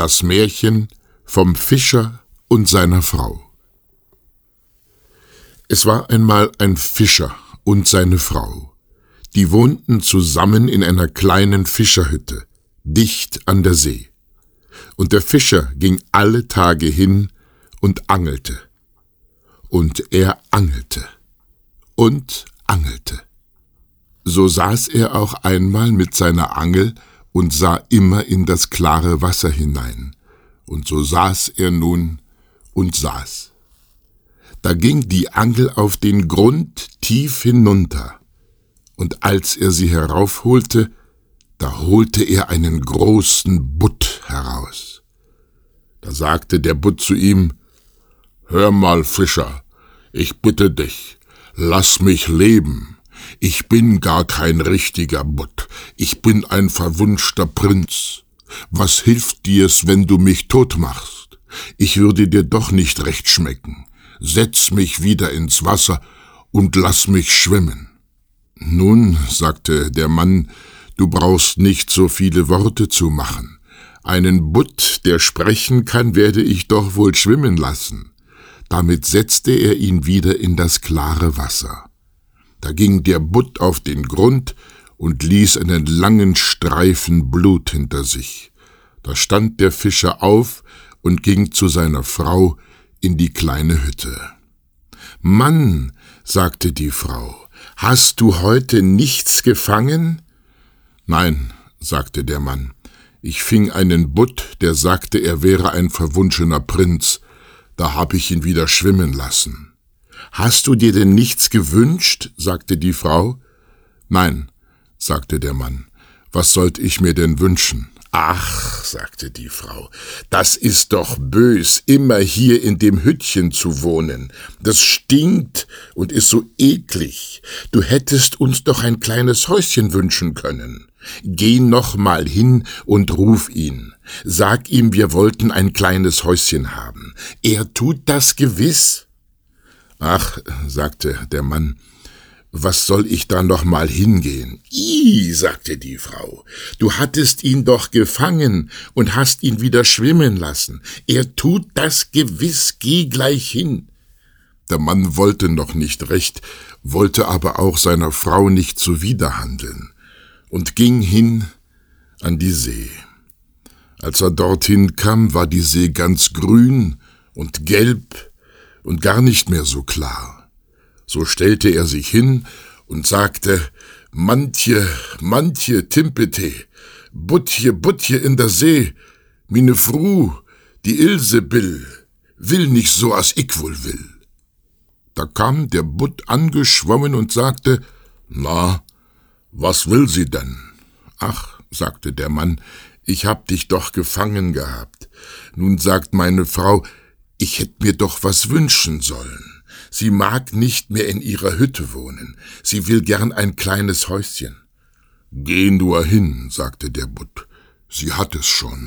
Das Märchen vom Fischer und seiner Frau. Es war einmal ein Fischer und seine Frau. Die wohnten zusammen in einer kleinen Fischerhütte, dicht an der See. Und der Fischer ging alle Tage hin und angelte. Und er angelte und angelte. So saß er auch einmal mit seiner Angel und sah immer in das klare Wasser hinein. Und so saß er nun und saß. Da ging die Angel auf den Grund tief hinunter, und als er sie heraufholte, da holte er einen großen Butt heraus. Da sagte der Butt zu ihm: »Hör mal, Fischer, ich bitte dich, lass mich leben. Ich bin gar kein richtiger Butt, ich bin ein verwunschter Prinz. Was hilft dir's, wenn du mich tot machst? Ich würde dir doch nicht recht schmecken. Setz mich wieder ins Wasser und lass mich schwimmen.« »Nun«, sagte der Mann, »du brauchst nicht so viele Worte zu machen. Einen Butt, der sprechen kann, werde ich doch wohl schwimmen lassen.« Damit setzte er ihn wieder in das klare Wasser. Da ging der Butt auf den Grund und ließ einen langen Streifen Blut hinter sich. Da stand der Fischer auf und ging zu seiner Frau in die kleine Hütte. »Mann«, sagte die Frau, »hast du heute nichts gefangen?« »Nein«, sagte der Mann, »ich fing einen Butt, der sagte, er wäre ein verwunschener Prinz. Da hab ich ihn wieder schwimmen lassen.« »Hast du dir denn nichts gewünscht?« sagte die Frau. »Nein«, sagte der Mann, »was sollt ich mir denn wünschen?« »Ach«, sagte die Frau, »das ist doch bös, immer hier in dem Hüttchen zu wohnen. Das stinkt und ist so eklig. Du hättest uns doch ein kleines Häuschen wünschen können. Geh noch mal hin und ruf ihn. Sag ihm, wir wollten ein kleines Häuschen haben. Er tut das gewiss.« »Ach«, sagte der Mann, »was soll ich da noch mal hingehen?« »Ih«, sagte die Frau, »du hattest ihn doch gefangen und hast ihn wieder schwimmen lassen. Er tut das gewiss, geh gleich hin.« Der Mann wollte noch nicht recht, wollte aber auch seiner Frau nicht zuwiderhandeln und ging hin an die See. Als er dorthin kam, war die See ganz grün und gelb und gar nicht mehr so klar. So stellte er sich hin und sagte: »Mantje, Mantje, Timpete, Butje in der See, mine Fru, die Ilsebill, will nicht so, as ich wohl will.« Da kam der Butt angeschwommen und sagte: »Na, was will sie denn?« »Ach«, sagte der Mann, »ich hab dich doch gefangen gehabt. Nun sagt meine Frau, ich hätt mir doch was wünschen sollen. Sie mag nicht mehr in ihrer Hütte wohnen. Sie will gern ein kleines Häuschen.« »Geh nur hin«, sagte der Butt, »sie hat es schon.«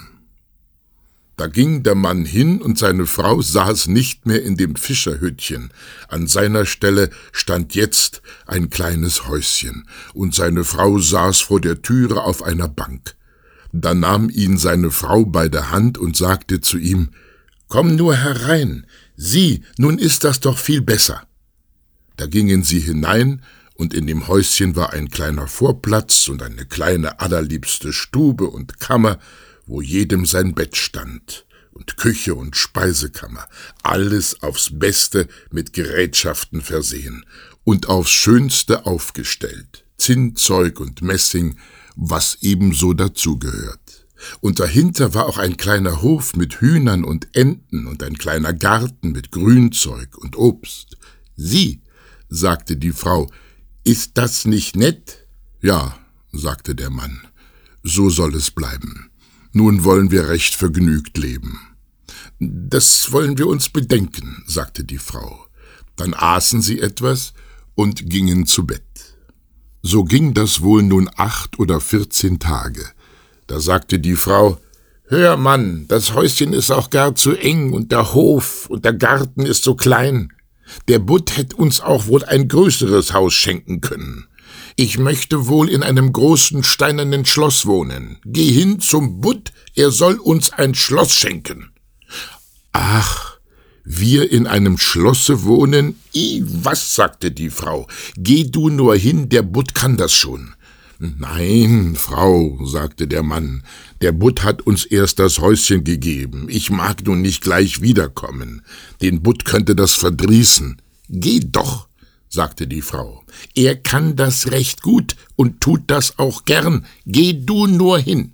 Da ging der Mann hin, und seine Frau saß nicht mehr in dem Fischerhüttchen. An seiner Stelle stand jetzt ein kleines Häuschen, und seine Frau saß vor der Türe auf einer Bank. Da nahm ihn seine Frau bei der Hand und sagte zu ihm: »Komm nur herein, sieh, nun ist das doch viel besser.« Da gingen sie hinein, und in dem Häuschen war ein kleiner Vorplatz und eine kleine allerliebste Stube und Kammer, wo jedem sein Bett stand, und Küche und Speisekammer, alles aufs Beste mit Gerätschaften versehen und aufs Schönste aufgestellt, Zinnzeug und Messing, was ebenso dazugehört. Und dahinter war auch ein kleiner Hof mit Hühnern und Enten und ein kleiner Garten mit Grünzeug und Obst. »Sieh«, sagte die Frau, »ist das nicht nett?« »Ja«, sagte der Mann, »so soll es bleiben. Nun wollen wir recht vergnügt leben.« »Das wollen wir uns bedenken«, sagte die Frau. Dann aßen sie etwas und gingen zu Bett. So ging das wohl nun 8 oder 14 Tage. Da sagte die Frau: »Hör, Mann, das Häuschen ist auch gar zu eng und der Hof und der Garten ist so klein. Der Butt hätt uns auch wohl ein größeres Haus schenken können. Ich möchte wohl in einem großen steinernen Schloss wohnen. Geh hin zum Butt, er soll uns ein Schloss schenken. »Ach, wir in einem Schlosse wohnen? Was«, sagte die Frau, »geh du nur hin, der Butt kann das schon.« »Nein, Frau«, sagte der Mann, »der Butt hat uns erst das Häuschen gegeben. Ich mag nun nicht gleich wiederkommen. Den Butt könnte das verdrießen.« »Geh doch«, sagte die Frau, »er kann das recht gut und tut das auch gern. Geh du nur hin.«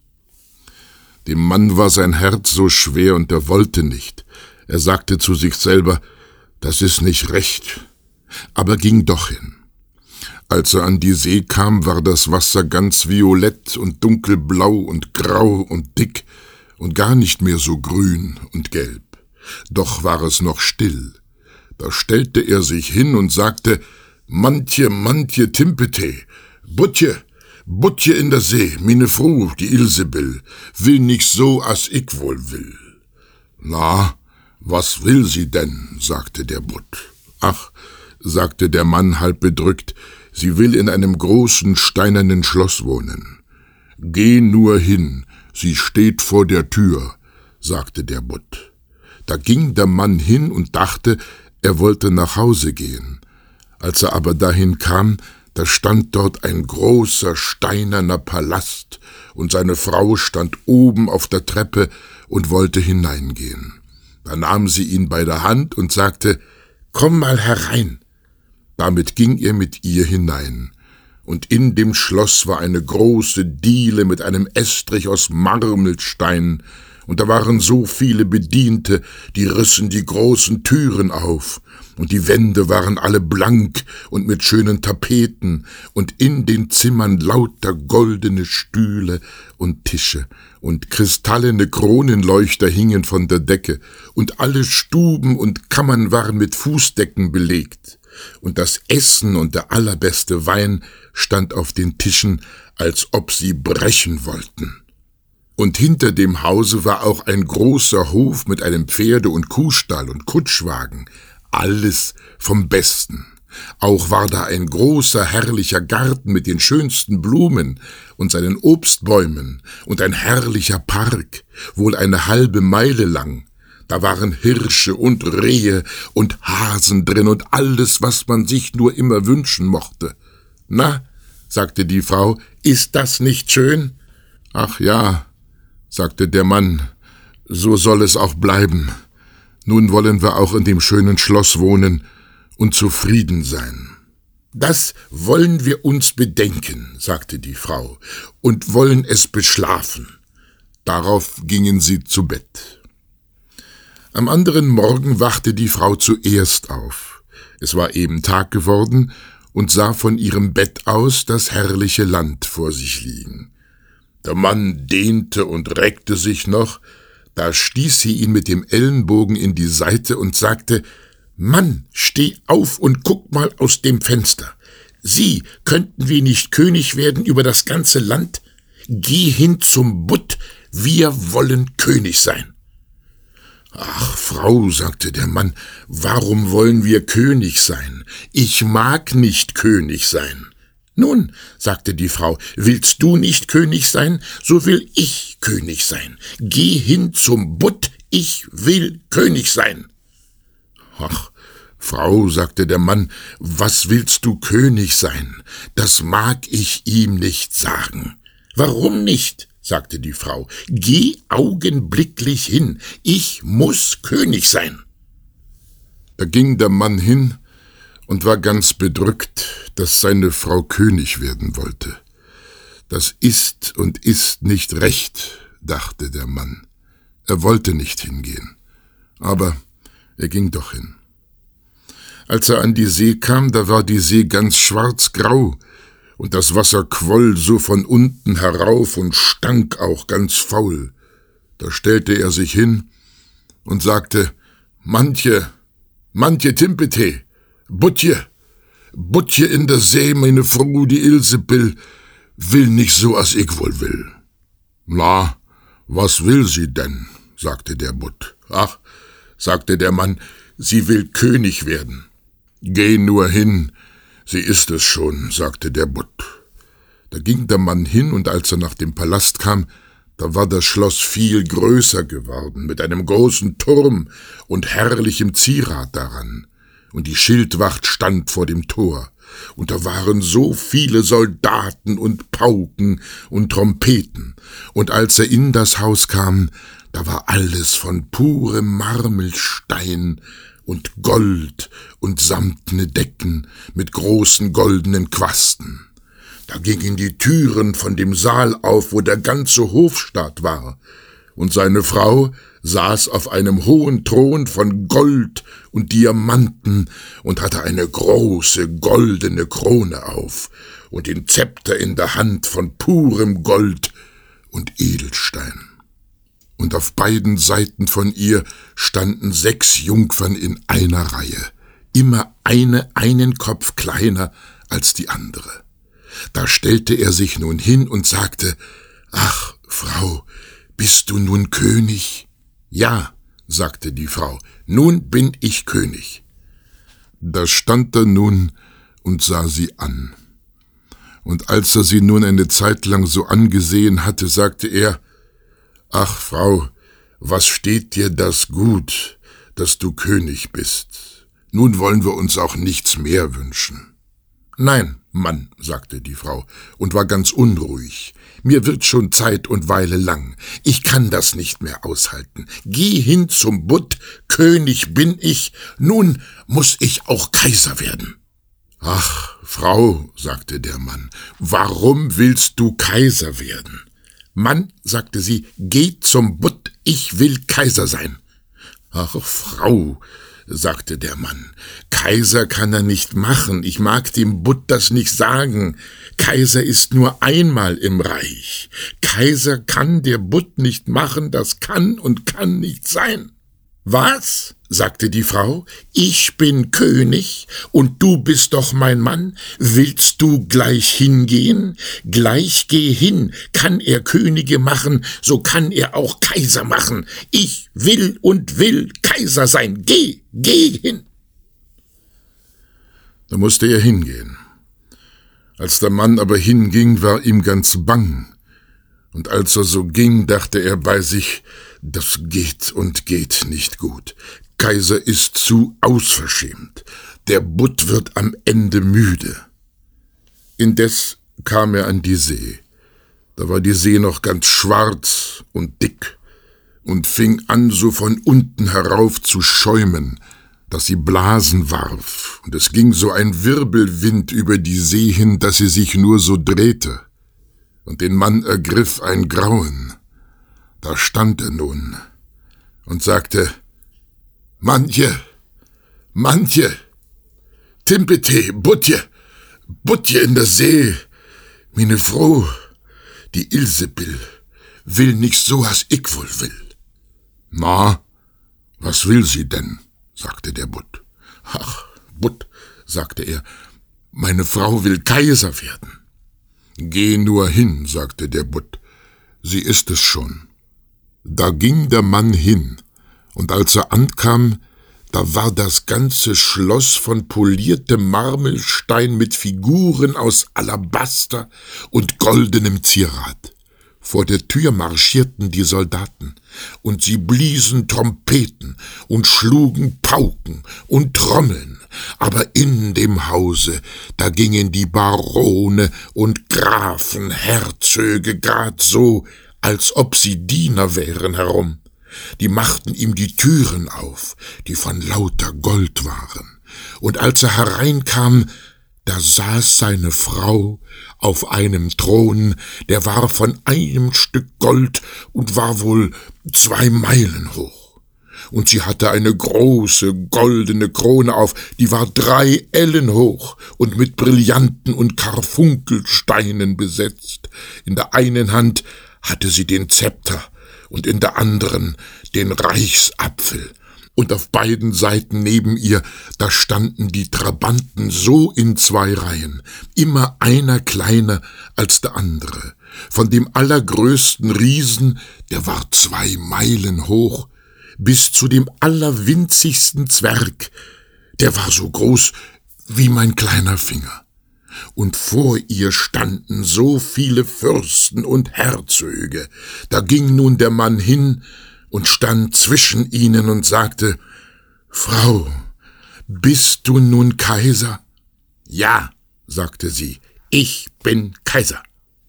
Dem Mann war sein Herz so schwer und er wollte nicht. Er sagte zu sich selber, das ist nicht recht, aber ging doch hin. Als er an die See kam, war das Wasser ganz violett und dunkelblau und grau und dick und gar nicht mehr so grün und gelb. Doch war es noch still. Da stellte er sich hin und sagte, »Mantje, Timpete, Butje in der See, mine Frau, die Ilsebill, will nicht so, as ich wohl will.« »Na, was will sie denn?« sagte der Butt. »Ach«, sagte der Mann halb bedrückt, »sie will in einem großen steinernen Schloss wohnen.« »Geh nur hin, sie steht vor der Tür«, sagte der Butt. Da ging der Mann hin und dachte, er wollte nach Hause gehen. Als er aber dahin kam, da stand dort ein großer steinerner Palast, und seine Frau stand oben auf der Treppe und wollte hineingehen. Da nahm sie ihn bei der Hand und sagte, »Komm mal herein.« Damit ging er mit ihr hinein, und in dem Schloss war eine große Diele mit einem Estrich aus Marmelstein, und da waren so viele Bediente, die rissen die großen Türen auf, und die Wände waren alle blank und mit schönen Tapeten, und in den Zimmern lauter goldene Stühle und Tische, und kristallene Kronenleuchter hingen von der Decke, und alle Stuben und Kammern waren mit Fußdecken belegt, und das Essen und der allerbeste Wein stand auf den Tischen, als ob sie brechen wollten. Und hinter dem Hause war auch ein großer Hof mit einem Pferde- und Kuhstall und Kutschwagen, alles vom Besten. Auch war da ein großer, herrlicher Garten mit den schönsten Blumen und seinen Obstbäumen und ein herrlicher Park, wohl eine halbe Meile lang. Da waren Hirsche und Rehe und Hasen drin und alles, was man sich nur immer wünschen mochte. »Na«, sagte die Frau, »ist das nicht schön?« »Ach ja«, sagte der Mann, »so soll es auch bleiben. Nun wollen wir auch in dem schönen Schloss wohnen und zufrieden sein.« »Das wollen wir uns bedenken«, sagte die Frau, »und wollen es beschlafen.« Darauf gingen sie zu Bett. Am anderen Morgen wachte die Frau zuerst auf. Es war eben Tag geworden und sah von ihrem Bett aus das herrliche Land vor sich liegen. Der Mann dehnte und reckte sich noch, da stieß sie ihn mit dem Ellenbogen in die Seite und sagte, »Mann, steh auf und guck mal aus dem Fenster. Sieh, könnten wir nicht König werden über das ganze Land? Geh hin zum Butt, wir wollen König sein.« »Ach, Frau«, sagte der Mann, »warum wollen wir König sein? Ich mag nicht König sein.« »Nun«, sagte die Frau, »willst du nicht König sein, so will ich König sein. Geh hin zum Butt, ich will König sein.« »Ach, Frau«, sagte der Mann, »was willst du König sein? Das mag ich ihm nicht sagen.« »Warum nicht?«, sagte die Frau, »geh augenblicklich hin, ich muß König sein.« Da ging der Mann hin und war ganz bedrückt, dass seine Frau König werden wollte. »Das ist und ist nicht recht«, dachte der Mann. Er wollte nicht hingehen, aber er ging doch hin. Als er an die See kam, da war die See ganz schwarzgrau, und das Wasser quoll so von unten herauf und stank auch ganz faul. Da stellte er sich hin und sagte, »Mantje, Timpete, Butje in der See, meine Frau, die Ilsebill, will nicht so, as ich wohl will.« »Na, was will sie denn?«, sagte der Butt. »Ach«, sagte der Mann, »sie will König werden. Geh nur hin, »Sie ist es schon«, sagte der Butt. Da ging der Mann hin, und als er nach dem Palast kam, da war das Schloss viel größer geworden, mit einem großen Turm und herrlichem Zierat daran, und die Schildwacht stand vor dem Tor, und da waren so viele Soldaten und Pauken und Trompeten, und als er in das Haus kam, da war alles von purem Marmelstein und Gold und samtne Decken mit großen goldenen Quasten. Da gingen die Türen von dem Saal auf, wo der ganze Hofstaat war, und seine Frau saß auf einem hohen Thron von Gold und Diamanten und hatte eine große goldene Krone auf und den Zepter in der Hand von purem Gold und Edelstein. Und auf beiden Seiten von ihr standen 6 Jungfern in einer Reihe, immer einen Kopf kleiner als die andere. Da stellte er sich nun hin und sagte: »Ach, Frau, bist du nun König?« »Ja«, sagte die Frau, »nun bin ich König.« Da stand er nun und sah sie an. Und als er sie nun eine Zeit lang so angesehen hatte, sagte er: »Ach, Frau, was steht dir das gut, dass du König bist? Nun wollen wir uns auch nichts mehr wünschen.« »Nein, Mann«, sagte die Frau und war ganz unruhig, »mir wird schon Zeit und Weile lang. Ich kann das nicht mehr aushalten. Geh hin zum Butt, König bin ich, nun muß ich auch Kaiser werden.« »Ach, Frau«, sagte der Mann, »warum willst du Kaiser werden?« »Mann«, sagte sie, »geh zum Butt, ich will Kaiser sein.« »Ach, Frau«, sagte der Mann, »Kaiser kann er nicht machen, ich mag dem Butt das nicht sagen. Kaiser ist nur einmal im Reich. Kaiser kann der Butt nicht machen, das kann und kann nicht sein.« »Was?«, sagte die Frau, »ich bin König und du bist doch mein Mann. Willst du gleich hingehen? Gleich geh hin. Kann er Könige machen, so kann er auch Kaiser machen. Ich will und will Kaiser sein. Geh hin.« Da musste er hingehen. Als der Mann aber hinging, war ihm ganz bang. Und als er so ging, dachte er bei sich, das geht und geht nicht gut. Kaiser ist zu ausverschämt. Der Butt wird am Ende müde. Indes kam er an die See. Da war die See noch ganz schwarz und dick und fing an, so von unten herauf zu schäumen, dass sie Blasen warf, und es ging so ein Wirbelwind über die See hin, dass sie sich nur so drehte. Und den Mann ergriff ein Grauen. Da stand er nun und sagte: »Manche, Timpete, Butje in der See, meine Frau, die Ilsebill, will nicht so, as ich wohl will.« »Na, was will sie denn?«, sagte der Butt. »Ach, Butt«, sagte er, »meine Frau will Kaiser werden.« »Geh nur hin«, sagte der Butt, »sie ist es schon.« Da ging der Mann hin, und als er ankam, da war das ganze Schloss von poliertem Marmelstein mit Figuren aus Alabaster und goldenem Zierat. Vor der Tür marschierten die Soldaten, und sie bliesen Trompeten und schlugen Pauken und Trommeln, aber in dem Hause, da gingen die Barone und Grafen, Herzöge grad so, als ob sie Diener wären, herum. Die machten ihm die Türen auf, die von lauter Gold waren, und als er hereinkam, da saß seine Frau auf einem Thron, der war von einem Stück Gold und war wohl 2 Meilen hoch. Und sie hatte eine große goldene Krone auf, die war 3 Ellen hoch und mit Brillanten und Karfunkelsteinen besetzt. In der einen Hand hatte sie den Zepter und in der anderen den Reichsapfel. Und auf beiden Seiten neben ihr, da standen die Trabanten so in 2 Reihen, immer einer kleiner als der andere. Von dem allergrößten Riesen, der war 2 Meilen hoch, bis zu dem allerwinzigsten Zwerg, der war so groß wie mein kleiner Finger. Und vor ihr standen so viele Fürsten und Herzöge. Da ging nun der Mann hin und stand zwischen ihnen und sagte: »Frau, bist du nun Kaiser?« »Ja«, sagte sie, »ich bin Kaiser.«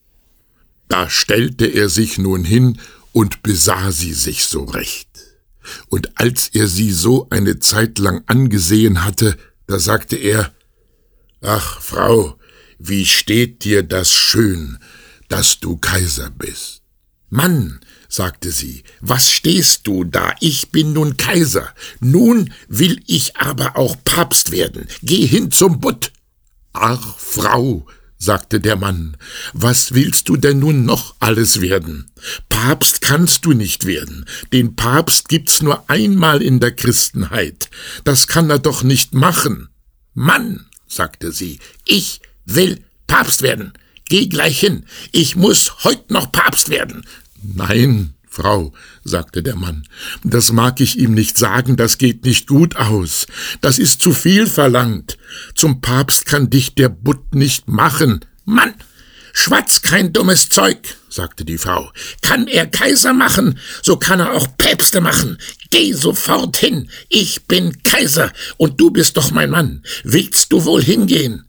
Da stellte er sich nun hin und besah sie sich so recht. Und als er sie so eine Zeit lang angesehen hatte, da sagte er: »Ach, Frau, wie steht dir das schön, dass du Kaiser bist?« »Mann«, sagte sie, »was stehst du da? Ich bin nun Kaiser. Nun will ich aber auch Papst werden. Geh hin zum Butt.« »Ach, Frau«, sagte der Mann, »was willst du denn nun noch alles werden? Papst kannst du nicht werden. Den Papst gibt's nur einmal in der Christenheit. Das kann er doch nicht machen.« »Mann«, sagte sie, »ich will Papst werden. Geh gleich hin. Ich muss heut noch Papst werden.« »Nein, Frau«, sagte der Mann, »das mag ich ihm nicht sagen, das geht nicht gut aus. Das ist zu viel verlangt. Zum Papst kann dich der Butt nicht machen.« »Mann, schwatz kein dummes Zeug«, sagte die Frau. »Kann er Kaiser machen, so kann er auch Päpste machen. Geh sofort hin. Ich bin Kaiser und du bist doch mein Mann. Willst du wohl hingehen?«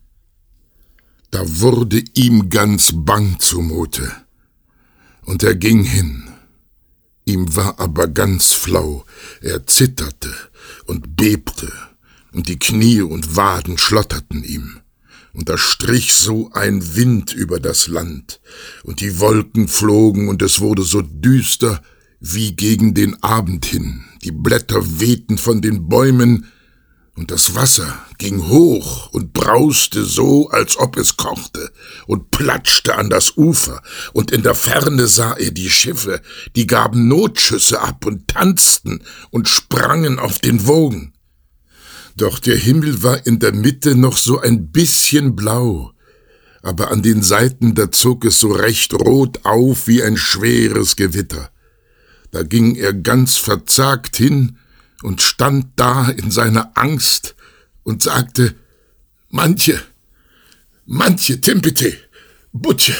Da wurde ihm ganz bang zumute. Und er ging hin. Ihm war aber ganz flau, er zitterte und bebte, und die Knie und Waden schlotterten ihm. Und da strich so ein Wind über das Land, und die Wolken flogen, und es wurde so düster wie gegen den Abend hin. Die Blätter wehten von den Bäumen, und das Wasser ging hoch und brauste so, als ob es kochte, und platschte an das Ufer, und in der Ferne sah er die Schiffe, die gaben Notschüsse ab und tanzten und sprangen auf den Wogen. Doch der Himmel war in der Mitte noch so ein bisschen blau, aber an den Seiten, da zog es so recht rot auf wie ein schweres Gewitter. Da ging er ganz verzagt hin und stand da in seiner Angst und sagte: »Manche, Timpete, Butche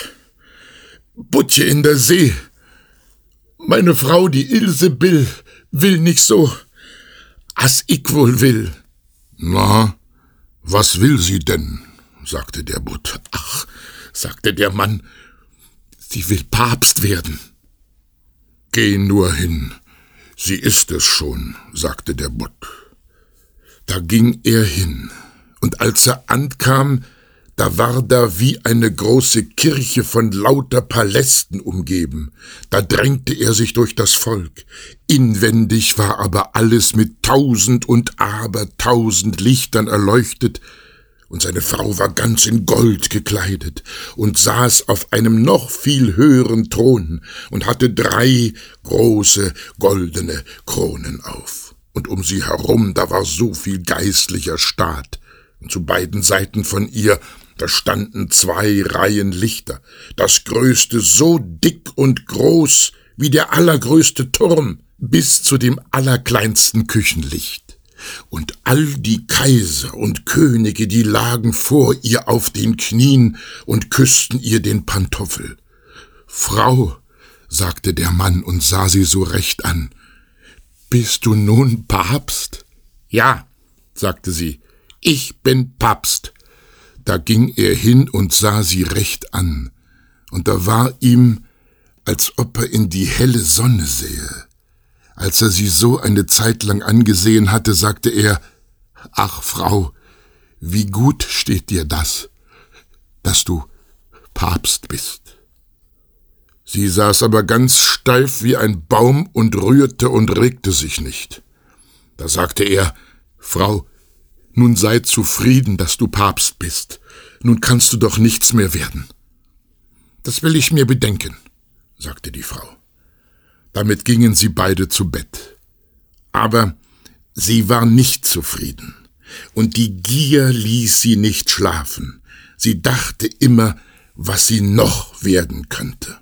in der See. Meine Frau, die Ilse Bill, will nicht so, as ich wohl will.« »Na, was will sie denn?«, sagte der Butt. »Ach«, sagte der Mann, »sie will Papst werden.« »Geh nur hin, sie ist es schon«, sagte der Butt. Da ging er hin, und als er ankam, da war da wie eine große Kirche von lauter Palästen umgeben. Da drängte er sich durch das Volk. Inwendig war aber alles mit 1000 und abertausend Lichtern erleuchtet, und seine Frau war ganz in Gold gekleidet und saß auf einem noch viel höheren Thron und hatte 3 große goldene Kronen auf. Und um sie herum, da war so viel geistlicher Staat, und zu beiden Seiten von ihr, da standen 2 Reihen Lichter, das größte so dick und groß wie der allergrößte Turm, bis zu dem allerkleinsten Küchenlicht. Und all die Kaiser und Könige, die lagen vor ihr auf den Knien und küssten ihr den Pantoffel. »Frau«, sagte der Mann und sah sie so recht an, »bist du nun Papst?« »Ja«, sagte sie, »ich bin Papst.« Da ging er hin und sah sie recht an, und da war ihm, als ob er in die helle Sonne sähe. Als er sie so eine Zeit lang angesehen hatte, sagte er: »Ach, Frau, wie gut steht dir das, dass du Papst bist.« Sie saß aber ganz steif wie ein Baum und rührte und regte sich nicht. Da sagte er: »Frau, nun sei zufrieden, dass du Papst bist. Nun kannst du doch nichts mehr werden.« »Das will ich mir bedenken«, sagte die Frau. Damit gingen sie beide zu Bett. Aber sie war nicht zufrieden, und die Gier ließ sie nicht schlafen. Sie dachte immer, was sie noch werden könnte.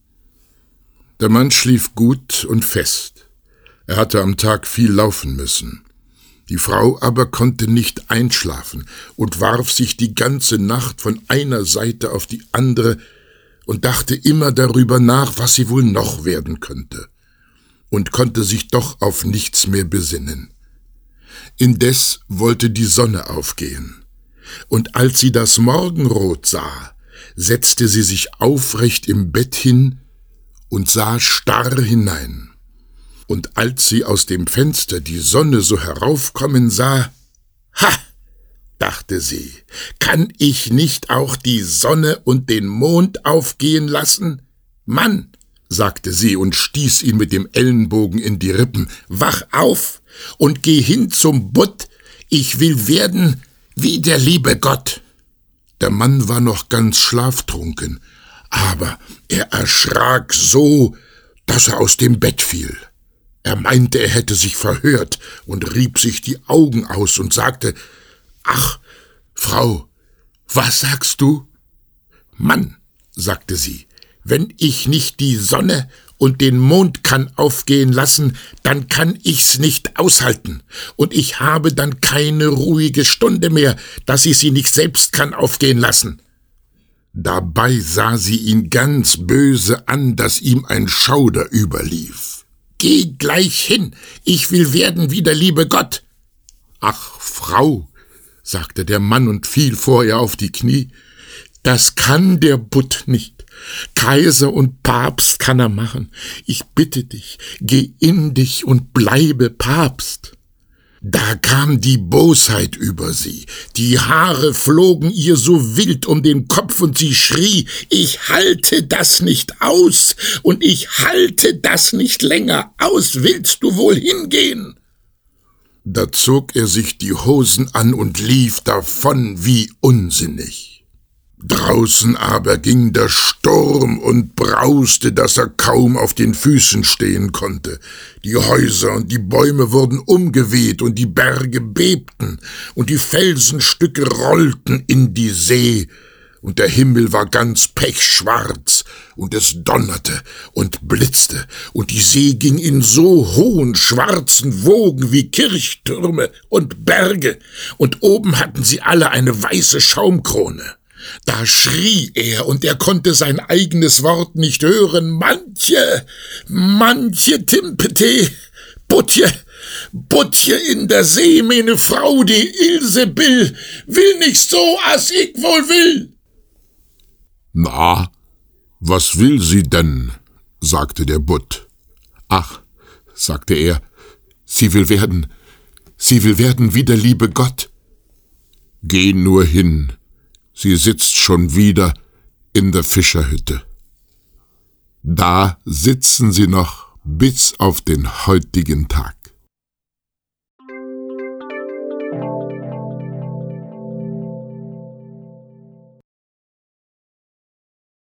Der Mann schlief gut und fest. Er hatte am Tag viel laufen müssen. Die Frau aber konnte nicht einschlafen und warf sich die ganze Nacht von einer Seite auf die andere und dachte immer darüber nach, was sie wohl noch werden könnte, und konnte sich doch auf nichts mehr besinnen. Indes wollte die Sonne aufgehen, und als sie das Morgenrot sah, setzte sie sich aufrecht im Bett hin und sah starr hinein. Und als sie aus dem Fenster die Sonne so heraufkommen sah, »Ha«, dachte sie, »kann ich nicht auch die Sonne und den Mond aufgehen lassen? Mann«, sagte sie und stieß ihn mit dem Ellenbogen in die Rippen, »wach auf und geh hin zum Butt, ich will werden wie der liebe Gott.« Der Mann war noch ganz schlaftrunken, aber er erschrak so, dass er aus dem Bett fiel. Er meinte, er hätte sich verhört und rieb sich die Augen aus und sagte, »Ach, Frau, was sagst du?« »Mann«, sagte sie, »wenn ich nicht die Sonne und den Mond kann aufgehen lassen, dann kann ich's nicht aushalten, und ich habe dann keine ruhige Stunde mehr, dass ich sie nicht selbst kann aufgehen lassen.« Dabei sah sie ihn ganz böse an, dass ihm ein Schauder überlief. »Geh gleich hin, ich will werden wie der liebe Gott.« »Ach, Frau«, sagte der Mann und fiel vor ihr auf die Knie, »das kann der Butt nicht. Kaiser und Papst kann er machen. Ich bitte dich, geh in dich und bleibe Papst.« Da kam die Bosheit über sie, die Haare flogen ihr so wild um den Kopf und sie schrie, »Ich halte das nicht aus und ich halte das nicht länger aus, willst du wohl hingehen?« Da zog er sich die Hosen an und lief davon wie unsinnig. Draußen aber ging der Sturm und brauste, dass er kaum auf den Füßen stehen konnte. Die Häuser und die Bäume wurden umgeweht und die Berge bebten und die Felsenstücke rollten in die See und der Himmel war ganz pechschwarz und es donnerte und blitzte und die See ging in so hohen schwarzen Wogen wie Kirchtürme und Berge und oben hatten sie alle eine weiße Schaumkrone. Da schrie er, und er konnte sein eigenes Wort nicht hören, »Manche Timpete, Butje in der See, meine Frau, die Ilsebill, will nicht so, as ich wohl will.« »Na, was will sie denn?« sagte der Butt. »Ach«, sagte er, sie will werden wie der liebe Gott.« »Geh nur hin, sie sitzt schon wieder in der Fischerhütte.« Da sitzen sie noch bis auf den heutigen Tag.